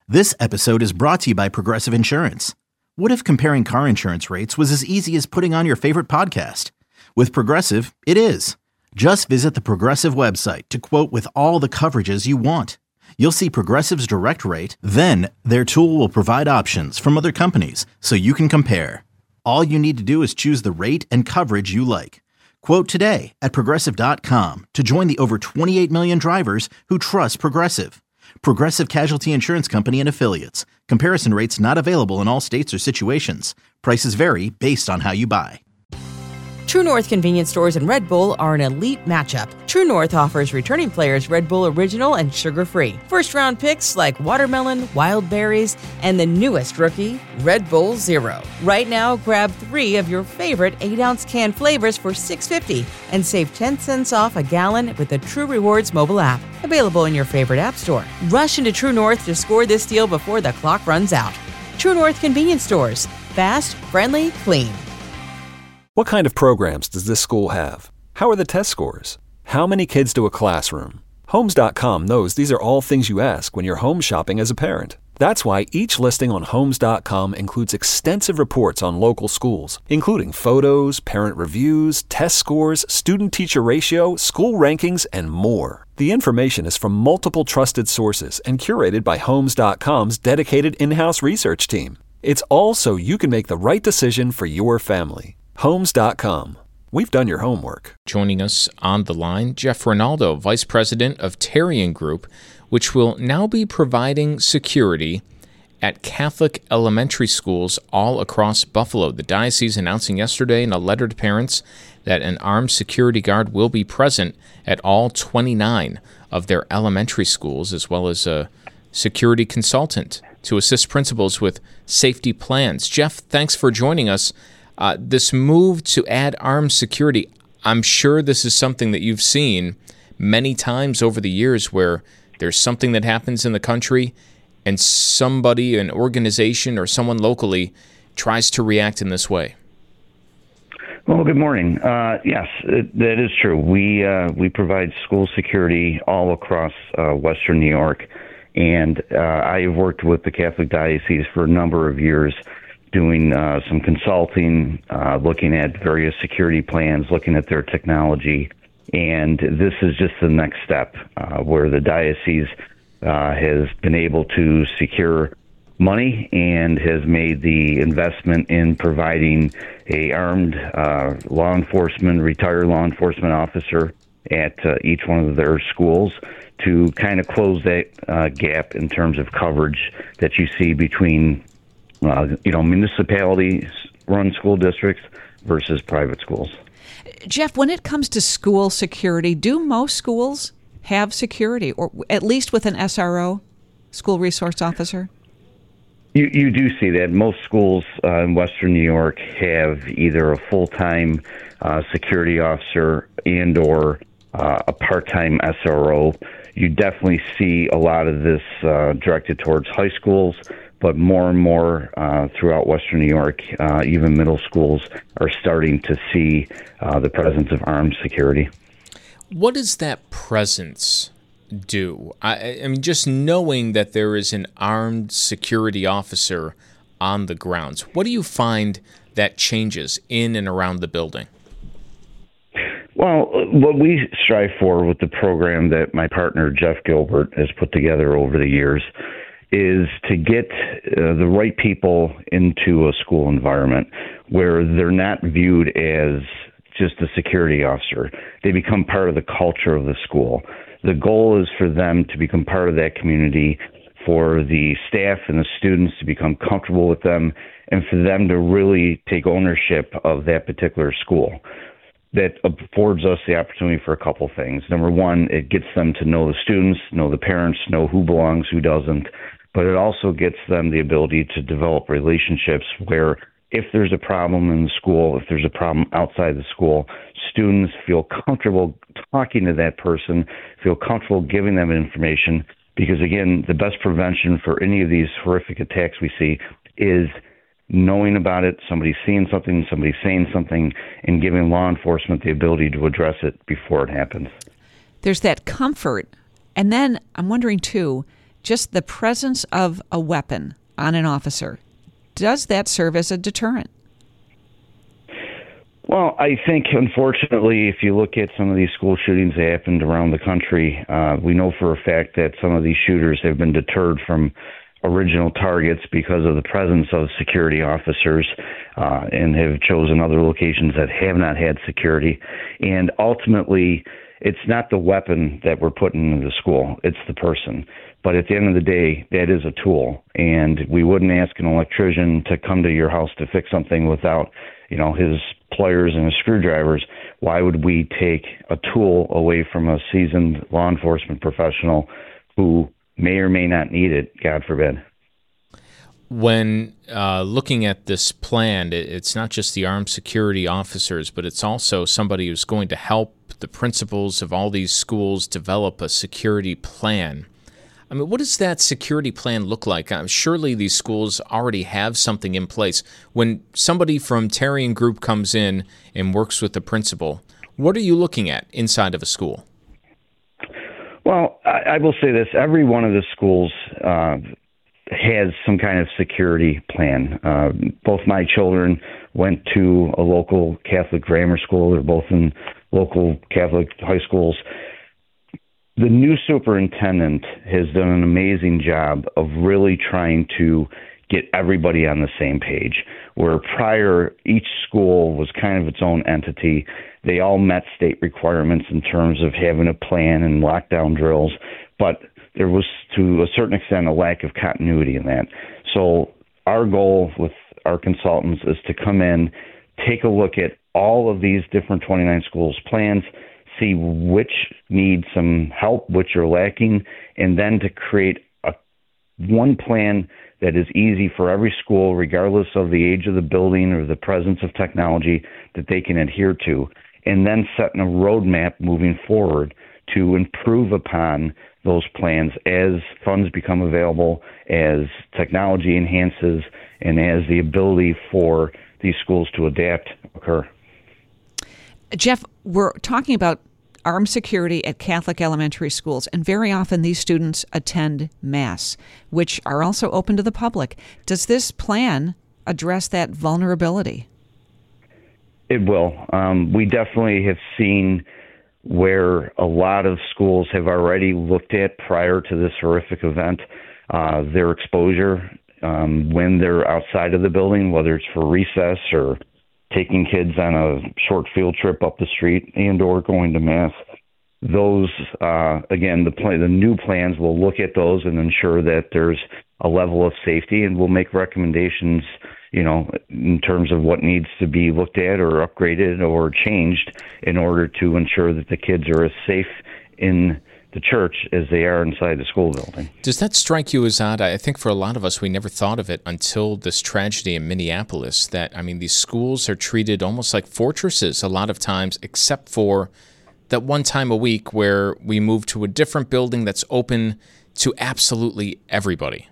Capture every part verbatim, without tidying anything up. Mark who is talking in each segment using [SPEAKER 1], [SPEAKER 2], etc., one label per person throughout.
[SPEAKER 1] This episode is brought to you by Progressive Insurance. What if comparing car insurance rates was as easy as putting on your favorite podcast? With Progressive, it is. Just visit the Progressive website to quote with all the coverages you want. You'll see Progressive's direct rate, then their tool will provide options from other companies so you can compare. All you need to do is choose the rate and coverage you like. Quote today at progressive dot com to join the over twenty-eight million drivers who trust Progressive. Progressive Casualty Insurance Company and Affiliates. Comparison rates not available in all states or situations. Prices vary based on how you buy.
[SPEAKER 2] True North convenience stores and Red Bull are an elite matchup. True North offers returning players Red Bull Original and sugar-free. First-round picks like watermelon, wild berries, and the newest rookie, Red Bull Zero. Right now, grab three of your favorite eight-ounce can flavors for six dollars and fifty cents and save ten cents off a gallon with the True Rewards mobile app. Available in your favorite app store. Rush into True North to score this deal before the clock runs out. True North convenience stores. Fast, friendly, clean.
[SPEAKER 3] What kind of programs does this school have? How are the test scores? How many kids to a classroom? Homes dot com knows these are all things you ask when you're home shopping as a parent. That's why each listing on Homes dot com includes extensive reports on local schools, including photos, parent reviews, test scores, student-teacher ratio, school rankings, and more. The information is from multiple trusted sources and curated by Homes dot com's dedicated in-house research team. It's all so you can make the right decision for your family. Homes dot com. We've done your homework.
[SPEAKER 4] Joining us on the line, Jeff Ronaldo, Vice President of Tarian Group, which will now be providing security at Catholic elementary schools all across Buffalo. The diocese announcing yesterday in a letter to parents that an armed security guard will be present at all twenty-nine of their elementary schools, as well as a security consultant to assist principals with safety plans. Jeff, thanks for joining us. Uh, this move to add armed security, I'm sure this is something that you've seen many times over the years where there's something that happens in the country and somebody, an organization or someone locally tries to react in this way.
[SPEAKER 5] Well, good morning. Uh, yes, it, that is true. We uh, we provide school security all across uh, Western New York, and uh, I have worked with the Catholic Diocese for a number of years doing uh, some consulting, uh, looking at various security plans, looking at their technology. And this is just the next step uh, where the diocese uh, has been able to secure money and has made the investment in providing a armed uh, law enforcement, retired law enforcement officer at uh, each one of their schools to kind of close that uh, gap in terms of coverage that you see between Uh, you know, municipality-run school districts versus private schools.
[SPEAKER 6] Jeff, when it comes to school security, do most schools have security, or at least with an S R O, school resource officer?
[SPEAKER 5] You you do see that. Most schools uh, in Western New York have either a full-time uh, security officer and or uh, a part-time S R O. You definitely see a lot of this uh, directed towards high schools, but more and more uh, throughout Western New York, uh, even middle schools are starting to see uh, the presence of armed security.
[SPEAKER 4] What does that presence do? I, I mean, just knowing that there is an armed security officer on the grounds, what do you find that changes in and around the building?
[SPEAKER 5] Well, what we strive for with the program that my partner Jeff Gilbert has put together over the years is to get uh, the right people into a school environment where they're not viewed as just a security officer. They become part of the culture of the school. The goal is for them to become part of that community, for the staff and the students to become comfortable with them, and for them to really take ownership of that particular school. That affords us the opportunity for a couple things. Number one, it gets them to know the students, know the parents, know who belongs, who doesn't. But it also gets them the ability to develop relationships where if there's a problem in the school, if there's a problem outside the school, students feel comfortable talking to that person, feel comfortable giving them information. Because again, the best prevention for any of these horrific attacks we see is knowing about it, somebody seeing something, somebody saying something, and giving law enforcement the ability to address it before it happens.
[SPEAKER 6] There's that comfort. And then I'm wondering, too, just the presence of a weapon on an officer, does that serve as a deterrent?
[SPEAKER 5] Well, I think, unfortunately, if you look at some of these school shootings that happened around the country, uh, we know for a fact that some of these shooters have been deterred from original targets because of the presence of security officers uh, and have chosen other locations that have not had security. And ultimately, it's not the weapon that we're putting into the school, it's the person. But at the end of the day, that is a tool. And we wouldn't ask an electrician to come to your house to fix something without, you know, his pliers and his screwdrivers. Why would we take a tool away from a seasoned law enforcement professional who may or may not need it, God forbid?
[SPEAKER 4] When uh, looking at this plan, it's not just the armed security officers, but it's also somebody who's going to help the principals of all these schools develop a security plan. I mean, what does that security plan look like? Uh, surely these schools already have something in place. When somebody from Tarian Group comes in and works with the principal, what are you looking at inside of a school?
[SPEAKER 5] Well, I, I will say this. Every one of the schools uh, has some kind of security plan. Uh, both my children went to a local Catholic grammar school. They're both in local Catholic high schools. The new superintendent has done an amazing job of really trying to get everybody on the same page, where prior each school was kind of its own entity. They all met state requirements in terms of having a plan and lockdown drills, but there was, to a certain extent, a lack of continuity in that. So our goal with our consultants is to come in, take a look at all of these different twenty-nine schools' plans, see which need some help, which are lacking, and then to create a one plan that is easy for every school, regardless of the age of the building or the presence of technology, that they can adhere to, and then setting a roadmap moving forward to improve upon those plans as funds become available, as technology enhances, and as the ability for these schools to adapt occur.
[SPEAKER 6] Jeff, we're talking about armed security at Catholic elementary schools, and very often these students attend Mass, which are also open to the public. Does this plan address that vulnerability?
[SPEAKER 5] It will. Um, we definitely have seen where a lot of schools have already looked at, prior to this horrific event, uh, their exposure um, when they're outside of the building, whether it's for recess or taking kids on a short field trip up the street and or going to Mass. Those, uh, again, the plan, the new plans will look at those and ensure that there's a level of safety, and we'll make recommendations, you know, in terms of what needs to be looked at or upgraded or changed in order to ensure that the kids are as safe in the church as they are inside the school building.
[SPEAKER 4] Does that strike you as odd? I think for a lot of us, we never thought of it until this tragedy in Minneapolis, that, I mean, these schools are treated almost like fortresses a lot of times, except for that one time a week where we move to a different building that's open to absolutely everybody.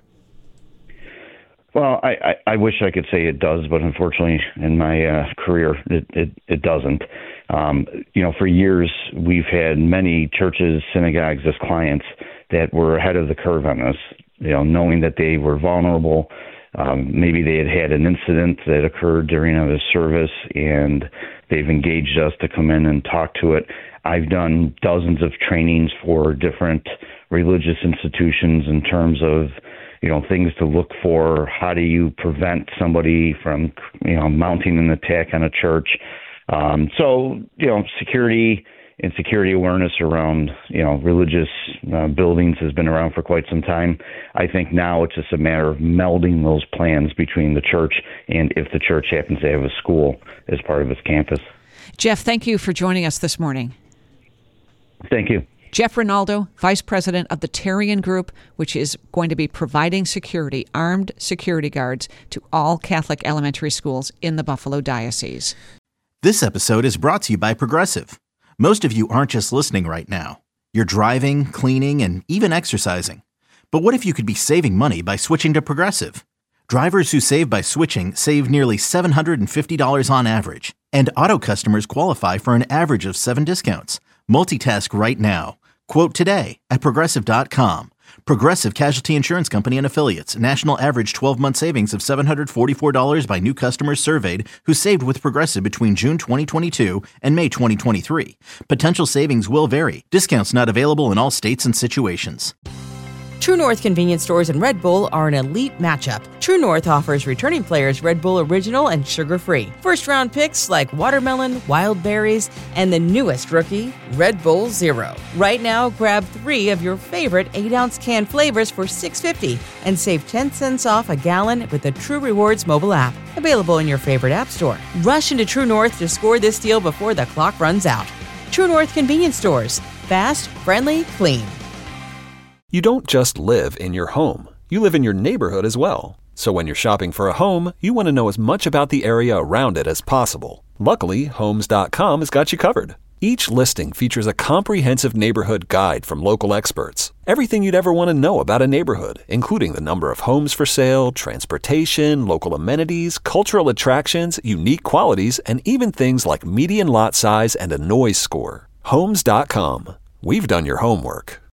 [SPEAKER 5] Well, I, I, I wish I could say it does, but unfortunately in my uh, career, it, it, it doesn't. Um, you know, for years, we've had many churches, synagogues as clients that were ahead of the curve on this, you know, knowing that they were vulnerable. Um, maybe they had had an incident that occurred during a service, and they've engaged us to come in and talk to it. I've done dozens of trainings for different religious institutions in terms of, you know, things to look for. How do you prevent somebody from, you know, mounting an attack on a church? Um, so, you know, security and security awareness around, you know, religious uh, buildings has been around for quite some time. I think now it's just a matter of melding those plans between the church and if the church happens to have a school as part of its campus.
[SPEAKER 6] Jeff, thank you for joining us this morning.
[SPEAKER 5] Thank you.
[SPEAKER 6] Jeff Rinaldo, Vice President of the Tarian Group, which is going to be providing security, armed security guards, to all Catholic elementary schools in the Buffalo Diocese.
[SPEAKER 1] This episode is brought to you by Progressive. Most of you aren't just listening right now. You're driving, cleaning, and even exercising. But what if you could be saving money by switching to Progressive? Drivers who save by switching save nearly seven hundred fifty dollars on average, and auto customers qualify for an average of seven discounts. Multitask right now. Quote today at Progressive dot com. Progressive Casualty Insurance Company and Affiliates. National average twelve-month savings of seven hundred forty-four dollars by new customers surveyed who saved with Progressive between June twenty twenty-two and May twenty twenty-three. Potential savings will vary. Discounts not available in all states and situations.
[SPEAKER 2] True North convenience stores and Red Bull are an elite matchup. True North offers returning players Red Bull Original and sugar-free. First-round picks like watermelon, wild berries, and the newest rookie, Red Bull Zero. Right now, grab three of your favorite eight-ounce can flavors for six dollars and fifty cents and save ten cents off a gallon with the True Rewards mobile app. Available in your favorite app store. Rush into True North to score this deal before the clock runs out. True North convenience stores. Fast, friendly, clean.
[SPEAKER 3] You don't just live in your home. You live in your neighborhood as well. So when you're shopping for a home, you want to know as much about the area around it as possible. Luckily, Homes dot com has got you covered. Each listing features a comprehensive neighborhood guide from local experts. Everything you'd ever want to know about a neighborhood, including the number of homes for sale, transportation, local amenities, cultural attractions, unique qualities, and even things like median lot size and a noise score. Homes dot com. We've done your homework.